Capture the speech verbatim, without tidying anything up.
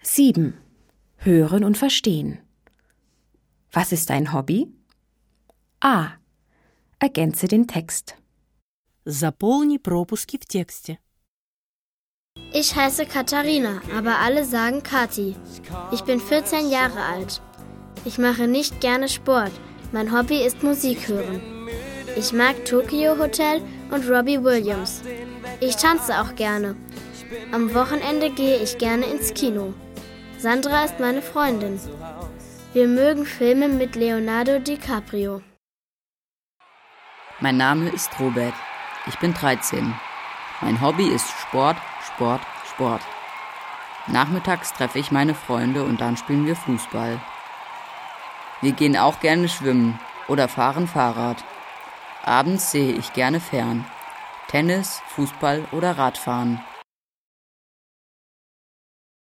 sieben. Hören und verstehen. Was ist dein Hobby? A. Ergänze den Text. Заполни пропуски в тексте. Ich heiße Katharina, aber alle sagen Kathi. Ich bin vierzehn Jahre alt. Ich mache nicht gerne Sport. Mein Hobby ist Musik hören. Ich mag Tokyo Hotel und Robbie Williams. Ich tanze auch gerne. Am Wochenende gehe ich gerne ins Kino. Sandra ist meine Freundin. Wir mögen Filme mit Leonardo DiCaprio. Mein Name ist Robert. Ich bin dreizehn. Mein Hobby ist Sport, Sport, Sport. Nachmittags treffe ich meine Freunde und dann spielen wir Fußball. Wir gehen auch gerne schwimmen oder fahren Fahrrad. Abends sehe ich gerne fern. Tennis, Fußball oder Radfahren.